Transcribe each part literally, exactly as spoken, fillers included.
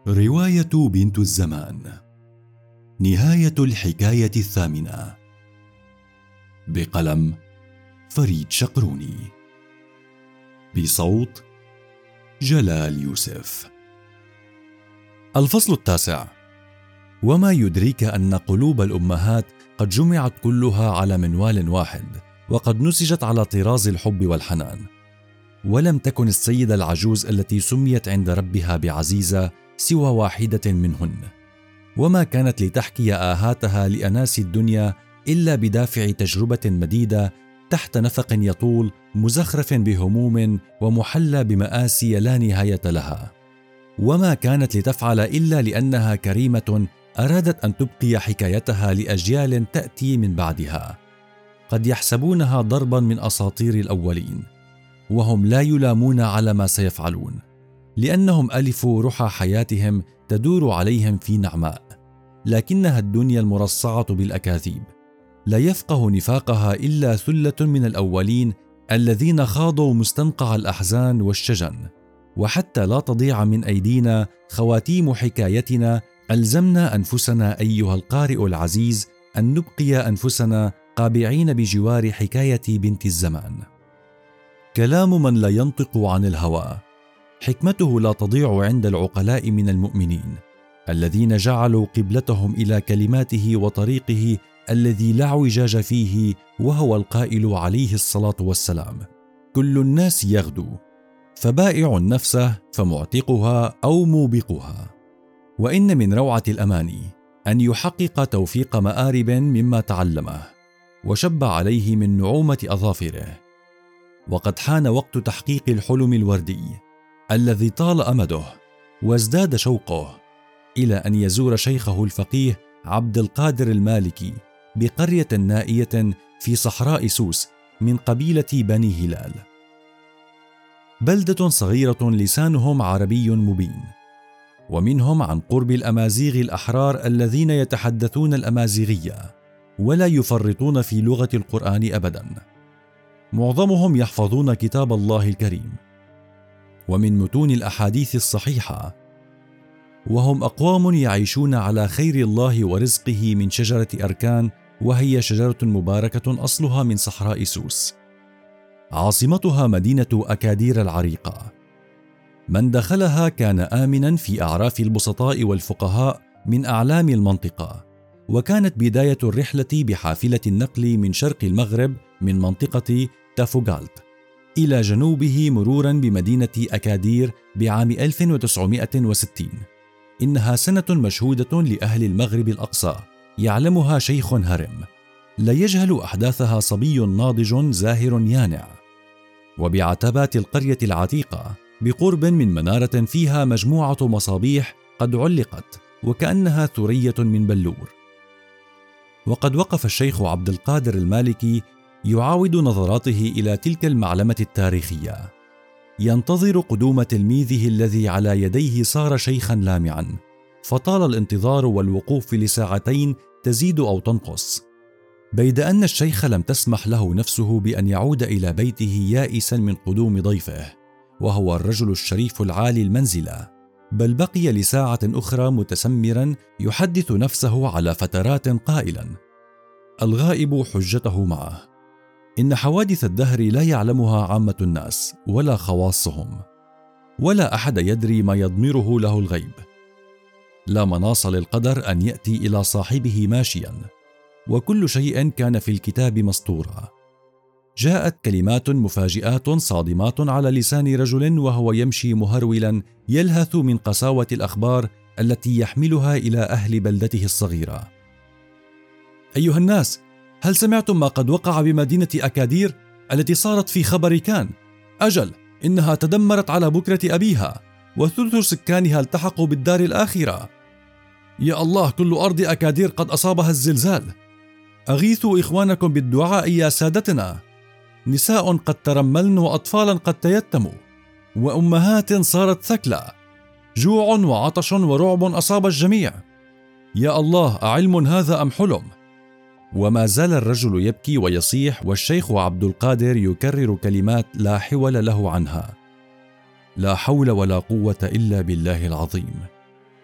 رواية بنت الزمان. نهاية الحكاية الثامنة. بقلم فريد شقروني. بصوت جلال يوسف. الفصل التاسع. وما يدريك أن قلوب الأمهات قد جمعت كلها على منوال واحد، وقد نسجت على طراز الحب والحنان. ولم تكن السيدة العجوز التي سميت عند ربها بعزيزة سوى واحدة منهن، وما كانت لتحكي آهاتها لأناس الدنيا إلا بدافع تجربة مديدة تحت نفق يطول، مزخرف بهموم ومحلى بمآسي لا نهاية لها. وما كانت لتفعل إلا لأنها كريمة أرادت أن تبقي حكايتها لأجيال تأتي من بعدها. قد يحسبونها ضربا من أساطير الأولين، وهم لا يلامون على ما سيفعلون، لأنهم ألفوا رحى حياتهم تدور عليهم في نعماء، لكنها الدنيا المرصعة بالأكاذيب. لا يفقه نفاقها إلا ثلة من الأولين الذين خاضوا مستنقع الأحزان والشجن. وحتى لا تضيع من أيدينا خواتيم حكايتنا، ألزمنا أنفسنا أيها القارئ العزيز أن نبقي أنفسنا قابعين بجوار حكاية بنت الزمان. كلام من لا ينطق عن الهوى، حكمته لا تضيع عند العقلاء من المؤمنين الذين جعلوا قبلتهم إلى كلماته وطريقه الذي لا اعوجاج فيه، وهو القائل عليه الصلاة والسلام: كل الناس يغدو، فبائع نفسه فمعتقها أو موبقها. وإن من روعة الأماني أن يحقق توفيق مآرب مما تعلمه وشب عليه من نعومة أظافره. وقد حان وقت تحقيق الحلم الوردي الذي طال أمده وازداد شوقه إلى أن يزور شيخه الفقيه عبد القادر المالكي بقرية نائية في صحراء سوس من قبيلة بني هلال، بلدة صغيرة لسانهم عربي مبين، ومنهم عن قرب الأمازيغ الأحرار الذين يتحدثون الأمازيغية ولا يفرطون في لغة القرآن أبدا. معظمهم يحفظون كتاب الله الكريم ومن متون الأحاديث الصحيحة، وهم أقوام يعيشون على خير الله ورزقه من شجرة أركان، وهي شجرة مباركة أصلها من صحراء سوس. عاصمتها مدينة أكادير العريقة. من دخلها كان آمنا في أعراف البسطاء والفقهاء من أعلام المنطقة. وكانت بداية الرحلة بحافلة النقل من شرق المغرب من منطقة تافوغالت إلى جنوبه مرورا بمدينة أكادير بعام ألف وتسعمائة وستين. إنها سنة مشهودة لأهل المغرب الأقصى يعلمها شيخ هرم، لا يجهل أحداثها صبي ناضج زاهر يانع. وبعتبات القرية العتيقة بقرب من منارة فيها مجموعة مصابيح قد علقت وكأنها ثرية من بلور. وقد وقف الشيخ عبد القادر المالكي يعاود نظراته إلى تلك المعلمة التاريخية، ينتظر قدوم تلميذه الذي على يديه صار شيخا لامعا. فطال الانتظار والوقوف لساعتين تزيد أو تنقص، بيد أن الشيخ لم تسمح له نفسه بأن يعود إلى بيته يائسا من قدوم ضيفه، وهو الرجل الشريف العالي المنزلة، بل بقي لساعة أخرى متسمرا يحدث نفسه على فترات قائلا: الغائب حجته معه. إن حوادث الدهر لا يعلمها عامة الناس ولا خواصهم، ولا أحد يدري ما يضمره له الغيب. لا مناص للقدر أن يأتي إلى صاحبه ماشيا، وكل شيء كان في الكتاب مسطورا. جاءت كلمات مفاجئات صادمات على لسان رجل وهو يمشي مهرولا يلهث من قساوة الأخبار التي يحملها إلى أهل بلدته الصغيرة. أيها الناس، هل سمعتم ما قد وقع بمدينة أكادير التي صارت في خبر كان؟ أجل، إنها تدمرت على بكرة أبيها، وثلث سكانها التحقوا بالدار الآخرة. يا الله، كل أرض أكادير قد أصابها الزلزال. أغيثوا إخوانكم بالدعاء يا سادتنا. نساء قد ترملن، وأطفالا قد تيتموا، وأمهات صارت ثكلى. جوع وعطش ورعب أصاب الجميع. يا الله، أعلم هذا أم حلم؟ وما زال الرجل يبكي ويصيح، والشيخ عبد القادر يكرر كلمات لا حول له عنها: لا حول ولا قوة إلا بالله العظيم.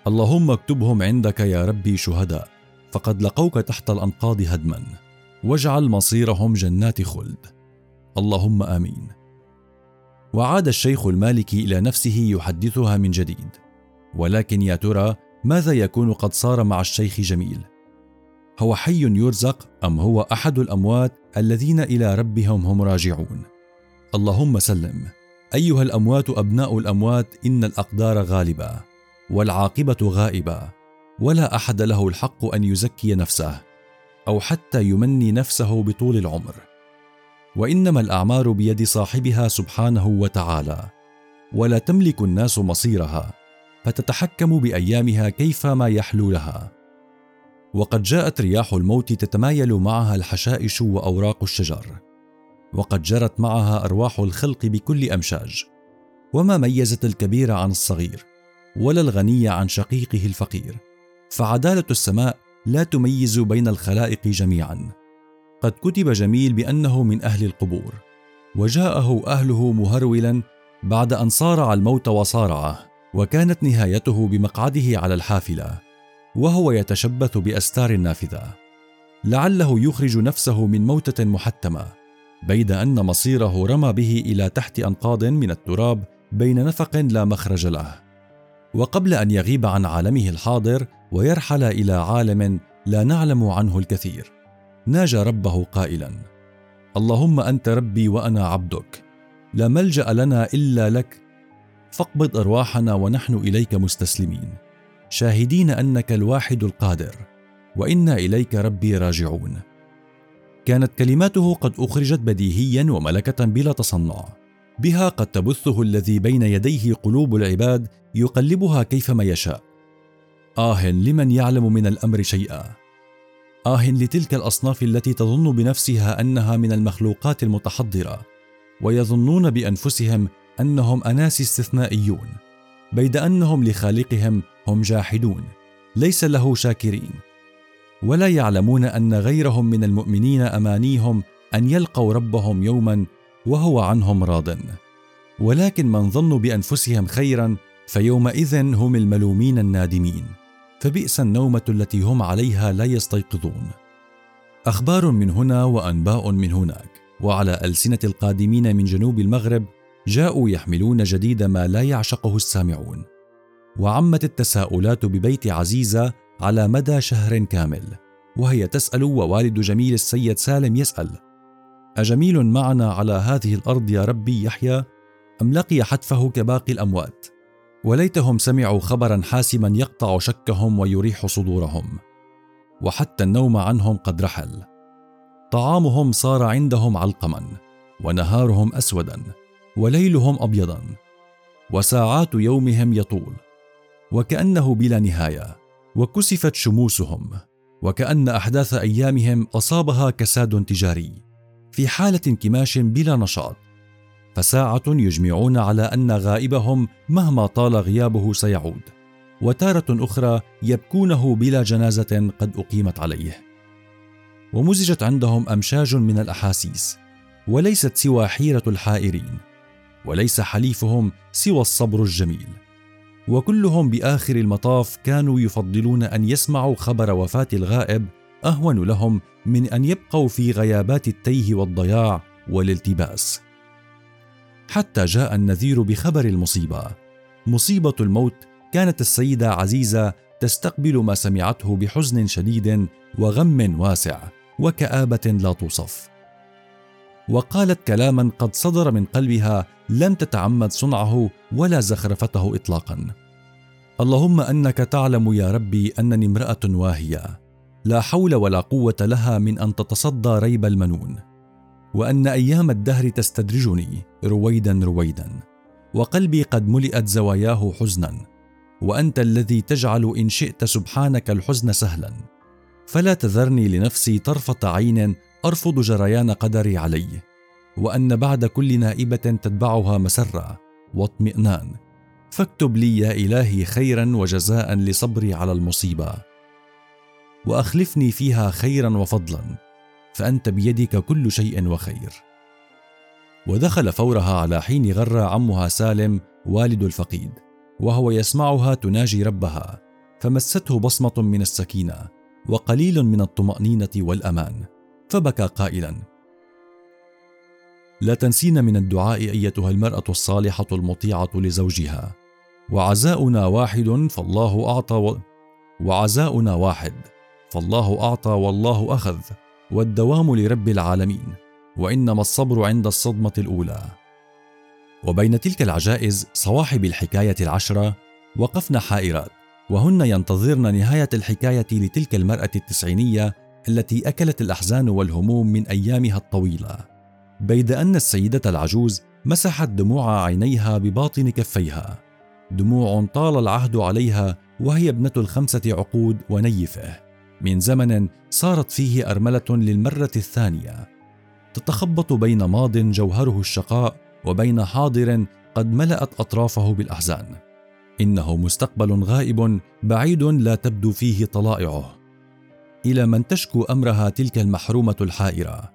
اللهم اكتبهم عندك يا ربي شهداء، فقد لقوك تحت الأنقاض هدما، واجعل مصيرهم جنات خلد. اللهم آمين. وعاد الشيخ المالكي إلى نفسه يحدثها من جديد، ولكن يا ترى ماذا يكون قد صار مع الشيخ جميل؟ هو حي يرزق أم هو أحد الأموات الذين إلى ربهم هم راجعون؟ اللهم سلم. أيها الأموات أبناء الأموات، إن الأقدار غالبة والعاقبة غائبة، ولا أحد له الحق أن يزكي نفسه أو حتى يمني نفسه بطول العمر، وإنما الأعمار بيد صاحبها سبحانه وتعالى، ولا تملك الناس مصيرها، فتتحكم بأيامها كيفما يحلو لها. وقد جاءت رياح الموت تتمايل معها الحشائش وأوراق الشجر، وقد جرت معها أرواح الخلق بكل أمشاج، وما ميزت الكبير عن الصغير ولا الغني عن شقيقه الفقير، فعدالة السماء لا تميز بين الخلائق جميعا. قد كتب جميل بأنه من أهل القبور، وجاءه أهله مهرولا بعد أن صارع الموت وصارعه، وكانت نهايته بمقعده على الحافلة وهو يتشبث بأستار النافذة، لعله يخرج نفسه من موتة محتمة، بيد أن مصيره رمى به إلى تحت أنقاض من التراب بين نفق لا مخرج له. وقبل أن يغيب عن عالمه الحاضر ويرحل إلى عالم لا نعلم عنه الكثير، ناجى ربه قائلا: اللهم أنت ربي وأنا عبدك، لا ملجأ لنا إلا لك، فاقبض أرواحنا ونحن إليك مستسلمين، شاهدين أنك الواحد القادر، وإنا إليك ربي راجعون. كانت كلماته قد أخرجت بديهيا وملكة بلا تصنع، بها قد تبثه الذي بين يديه قلوب العباد يقلبها كيفما يشاء. آه لمن يعلم من الأمر شيئا، آه لتلك الأصناف التي تظن بنفسها أنها من المخلوقات المتحضرة، ويظنون بأنفسهم أنهم أناس استثنائيون، بيد أنهم لخالقهم هم جاحدون ليس له شاكرين، ولا يعلمون أن غيرهم من المؤمنين أمانيهم أن يلقوا ربهم يوما وهو عنهم راض. ولكن من ظنوا بأنفسهم خيرا فيومئذ هم الملومين النادمين، فبئس النومة التي هم عليها لا يستيقظون. أخبار من هنا وأنباء من هناك، وعلى ألسنة القادمين من جنوب المغرب جاءوا يحملون جديد ما لا يعشقه السامعون. وعمت التساؤلات ببيت عزيزة على مدى شهر كامل، وهي تسأل ووالد جميل السيد سالم يسأل: أجميل معنا على هذه الأرض يا ربي يحيى، أم لقي حتفه كباقي الأموات؟ وليتهم سمعوا خبرا حاسما يقطع شكهم ويريح صدورهم. وحتى النوم عنهم قد رحل، طعامهم صار عندهم علقما، ونهارهم أسودا، وليلهم أبيضا، وساعات يومهم يطول وكأنه بلا نهاية، وكسفت شموسهم، وكأن أحداث أيامهم أصابها كساد تجاري، في حالة انكماش بلا نشاط، فساعة يجمعون على أن غائبهم مهما طال غيابه سيعود، وتارة أخرى يبكونه بلا جنازة قد أقيمت عليه. ومزجت عندهم أمشاج من الأحاسيس، وليست سوى حيرة الحائرين، وليس حليفهم سوى الصبر الجميل. وكلهم بآخر المطاف كانوا يفضلون أن يسمعوا خبر وفاة الغائب أهون لهم من أن يبقوا في غيابات التيه والضياع والالتباس. حتى جاء النذير بخبر المصيبة، مصيبة الموت. كانت السيدة عزيزة تستقبل ما سمعته بحزن شديد وغم واسع وكآبة لا توصف، وقالت كلاما قد صدر من قلبها لم تتعمد صنعه ولا زخرفته إطلاقا: اللهم أنك تعلم يا ربي أنني امرأة واهية لا حول ولا قوة لها من أن تتصدى ريب المنون، وأن أيام الدهر تستدرجني رويدا رويدا، وقلبي قد ملئت زواياه حزنا، وأنت الذي تجعل إن شئت سبحانك الحزن سهلا، فلا تذرني لنفسي طرفة عين أرفض جريان قدري عليه، وأن بعد كل نائبة تتبعها مسرة واطمئنان، فاكتب لي يا إلهي خيرا وجزاء لصبري على المصيبة، وأخلفني فيها خيرا وفضلا، فأنت بيدك كل شيء وخير. ودخل فورها على حين غر عمها سالم والد الفقيد، وهو يسمعها تناجي ربها فمسته بصمة من السكينة وقليل من الطمأنينة والأمان، فبكى قائلا: لا تنسين من الدعاء أيتها المرأة الصالحة المطيعة لزوجها، وعزاؤنا واحد فالله أعطى و... وعزاؤنا واحد فالله أعطى والله أخذ، والدوام لرب العالمين، وإنما الصبر عند الصدمة الأولى. وبين تلك العجائز صواحب الحكاية العشرة وقفن حائرات، وهن ينتظرن نهاية الحكاية لتلك المرأة التسعينية التي أكلت الأحزان والهموم من أيامها الطويلة، بيد أن السيدة العجوز مسحت دموع عينيها بباطن كفيها، دموع طال العهد عليها وهي ابنة الخمسة عقود ونيفه، من زمن صارت فيه أرملة للمرة الثانية، تتخبط بين ماض جوهره الشقاء وبين حاضر قد ملأت أطرافه بالأحزان. إنه مستقبل غائب بعيد لا تبدو فيه طلائعه. إلى من تشكو أمرها تلك المحرومة الحائرة،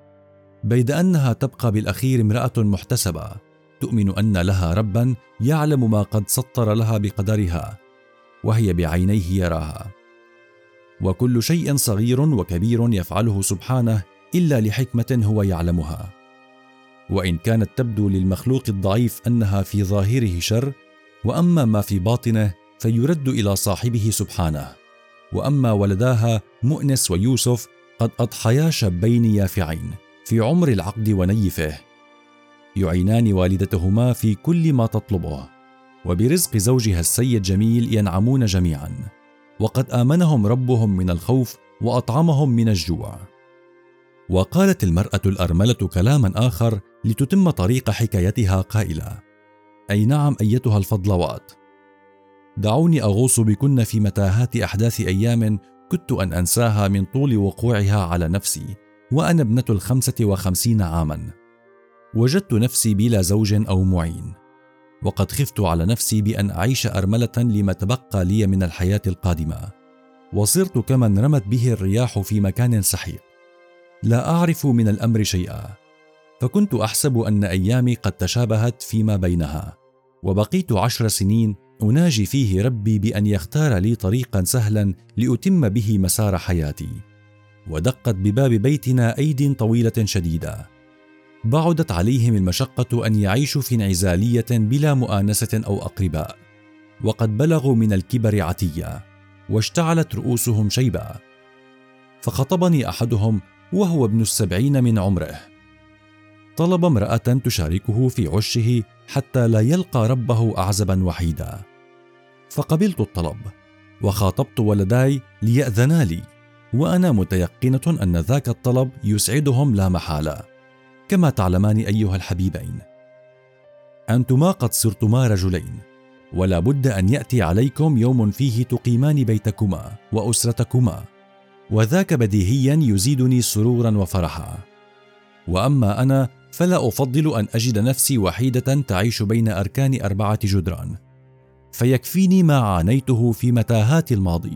بيد أنها تبقى بالأخير امرأة محتسبة، تؤمن أن لها ربا يعلم ما قد سطر لها بقدرها، وهي بعينيه يراها. وكل شيء صغير وكبير يفعله سبحانه إلا لحكمة هو يعلمها، وإن كانت تبدو للمخلوق الضعيف أنها في ظاهره شر، وأما ما في باطنه فيرد إلى صاحبه سبحانه. وأما ولداها مؤنس ويوسف قد أضحيا شابين يافعين في عمر العقد ونيفه، يعينان والدتهما في كل ما تطلبه، وبرزق زوجها السيد جميل ينعمون جميعا، وقد آمنهم ربهم من الخوف وأطعمهم من الجوع. وقالت المرأة الأرملة كلاما آخر لتتم طريق حكايتها قائلة: أي نعم أيتها الفضلوات، دعوني أغوص بكن في متاهات أحداث أيام كدت أن أنساها من طول وقوعها على نفسي، وأنا ابنة الخمسة وخمسين عاما، وجدت نفسي بلا زوج أو معين، وقد خفت على نفسي بأن أعيش أرملة لما تبقى لي من الحياة القادمة، وصرت كمن رمت به الرياح في مكان سحيق، لا أعرف من الأمر شيئا، فكنت أحسب أن أيامي قد تشابهت فيما بينها، وبقيت عشر سنين أناجي فيه ربي بأن يختار لي طريقا سهلا لأتم به مسار حياتي. ودقت بباب بيتنا أيد طويلة شديدة، بعدت عليهم المشقة أن يعيشوا في انعزالية بلا مؤانسة أو أقرباء، وقد بلغوا من الكبر عتيا، واشتعلت رؤوسهم شيبا. فخطبني أحدهم وهو ابن السبعين من عمره، طلب امرأة تشاركه في عشه حتى لا يلقى ربه أعزبا وحيدا، فقبلت الطلب وخاطبت ولداي ليأذنا لي، وأنا متيقنة أن ذاك الطلب يسعدهم لا محالة. كما تعلمان أيها الحبيبين، أنتما قد صرتما رجلين، ولا بد أن يأتي عليكم يوم فيه تقيمان بيتكما وأسرتكما، وذاك بديهيا يزيدني سرورا وفرحا. وأما أنا فلا أفضل أن أجد نفسي وحيدة تعيش بين أركان أربعة جدران، فيكفيني ما عانيته في متاهات الماضي.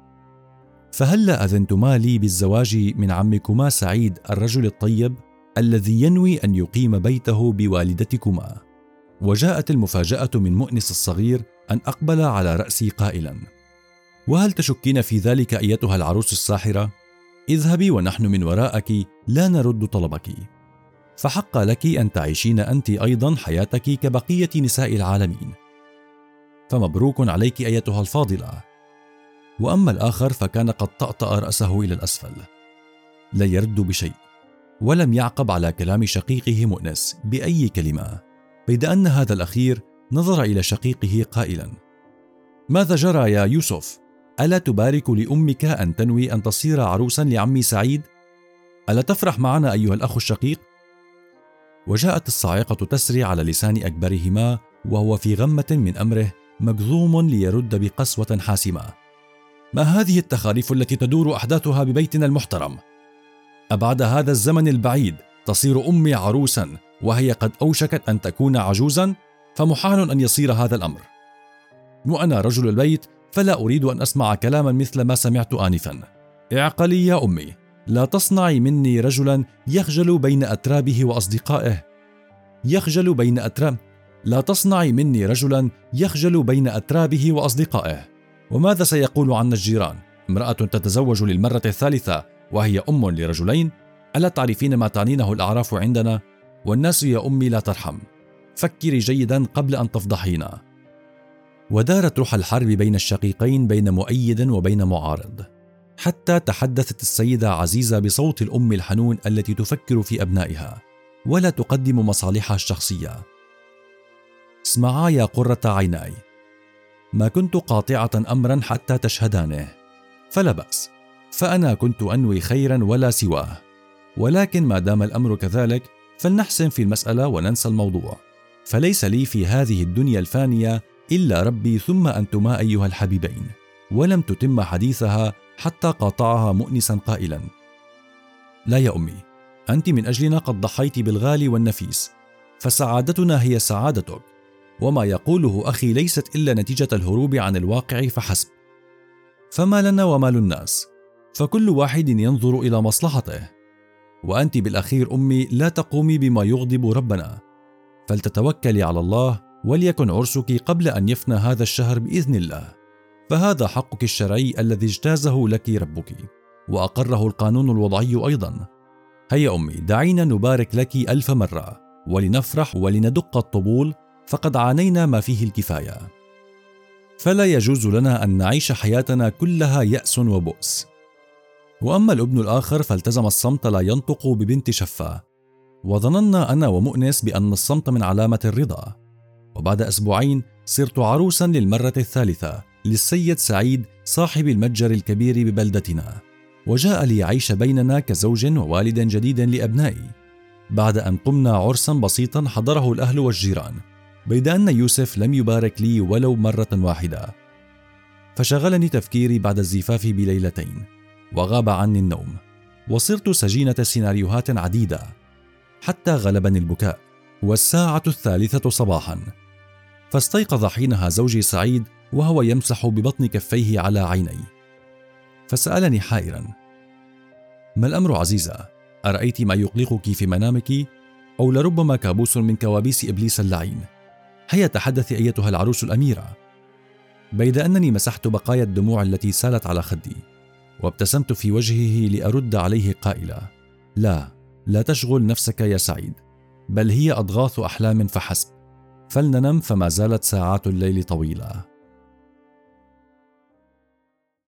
فهلا أذنتما لي بالزواج من عمكما سعيد الرجل الطيب الذي ينوي أن يقيم بيته بوالدتكما؟ وجاءت المفاجأة من مؤنس الصغير أن أقبل على رأسي قائلا: وهل تشكين في ذلك أيتها العروس الساحرة؟ اذهبي ونحن من وراءك لا نرد طلبك، فحق لك أن تعيشين أنت أيضا حياتك كبقية نساء العالمين، فمبروك عليك أيتها الفاضلة. وأما الآخر فكان قد طأطأ رأسه إلى الأسفل، لا يرد بشيء، ولم يعقب على كلام شقيقه مؤنس بأي كلمة، بيد أن هذا الأخير نظر إلى شقيقه قائلا: ماذا جرى يا يوسف؟ ألا تبارك لأمك أن تنوي أن تصير عروسا لعمي سعيد؟ ألا تفرح معنا أيها الأخ الشقيق؟ وجاءت الصاعقة تسري على لسان أكبرهما وهو في غمة من أمره مجذوم ليرد بقسوة حاسمة: ما هذه التخاريف التي تدور أحداثها ببيتنا المحترم؟ أبعد هذا الزمن البعيد تصير أمي عروسا وهي قد أوشكت أن تكون عجوزا؟ فمحال أن يصير هذا الأمر، وأنا رجل البيت فلا أريد أن أسمع كلاما مثل ما سمعت آنفا. اعقلي يا أمي، لا تصنعي مني رجلا يخجل بين أترابه وأصدقائه يخجل بين أتراب لا تصنعي مني رجلا يخجل بين أترابه وأصدقائه وماذا سيقول عنا الجيران؟ امرأة تتزوج للمرة الثالثة وهي أم لرجلين؟ ألا تعرفين ما تعنينه الأعراف عندنا؟ والناس يا أمي لا ترحم. فكري جيدا قبل أن تفضحينا. ودارت روح الحرب بين الشقيقين، بين مؤيد وبين معارض، حتى تحدثت السيدة عزيزة بصوت الأم الحنون التي تفكر في أبنائها ولا تقدم مصالحها الشخصية. اسمعا يا قرة عيناي، ما كنت قاطعة أمرا حتى تشهدانه، فلا بأس، فأنا كنت أنوي خيرا ولا سواه، ولكن ما دام الأمر كذلك فلنحسن في المسألة وننسى الموضوع، فليس لي في هذه الدنيا الفانية إلا ربي ثم أنتما أيها الحبيبين. ولم تتم حديثها حتى قاطعها مؤنسا قائلا: لا يا أمي، أنت من أجلنا قد ضحيت بالغالي والنفيس، فسعادتنا هي سعادتك، وما يقوله أخي ليست إلا نتيجة الهروب عن الواقع فحسب، فما لنا ومال الناس، فكل واحد ينظر إلى مصلحته، وأنت بالأخير أمي لا تقومي بما يغضب ربنا، فلتتوكلي على الله، وليكن عرسك قبل أن يفنى هذا الشهر بإذن الله، فهذا حقك الشرعي الذي اجتازه لك ربك وأقره القانون الوضعي أيضا. هيا أمي، دعينا نبارك لك ألف مرة، ولنفرح ولندق الطبول، فقد عانينا ما فيه الكفاية، فلا يجوز لنا أن نعيش حياتنا كلها يأس وبؤس. وأما الابن الآخر فالتزم الصمت، لا ينطق ببنت شفة، وظننا أنا ومؤنس بأن الصمت من علامة الرضا. وبعد أسبوعين صرت عروسا للمرة الثالثة للسيد سعيد صاحب المتجر الكبير ببلدتنا، وجاء ليعيش بيننا كزوج ووالد جديد لأبنائي، بعد أن قمنا عرسا بسيطا حضره الأهل والجيران، بيد أن يوسف لم يبارك لي ولو مرة واحدة، فشغلني تفكيري بعد الزفاف بليلتين، وغاب عني النوم، وصرت سجينة سيناريوهات عديدة، حتى غلبني البكاء، والساعة الثالثة صباحا، فاستيقظ حينها زوجي سعيد وهو يمسح ببطن كفيه على عيني، فسألني حائرا: ما الأمر عزيزة؟ أرأيت ما يقلقك في منامك؟ أو لربما كابوس من كوابيس إبليس اللعين؟ هيا تحدثي أيتها العروس الأميرة. بيد أنني مسحت بقايا الدموع التي سالت على خدي، وابتسمت في وجهه لأرد عليه قائلا: لا، لا تشغل نفسك يا سعيد، بل هي أضغاث أحلام فحسب، فلننم، فما زالت ساعات الليل طويلة.